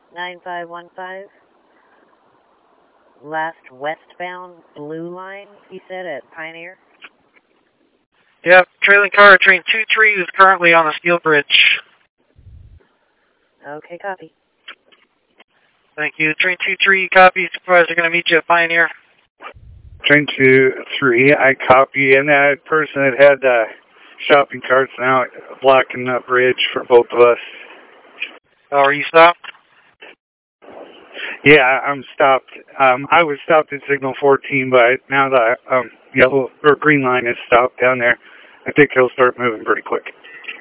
9515. Last westbound blue line, you said, at Pioneer? Yep, trailing car, train 23 is currently on the steel bridge. Okay, copy. Thank you. Train 23, copy. Supervisor going to meet you at Pioneer. Train 23, I copy. And that person that had shopping carts now blocking the bridge for both of us. Oh, are you stopped? Yeah, I'm stopped. I was stopped at signal 14, but now the yellow or green line is stopped down there. I think he'll start moving pretty quick.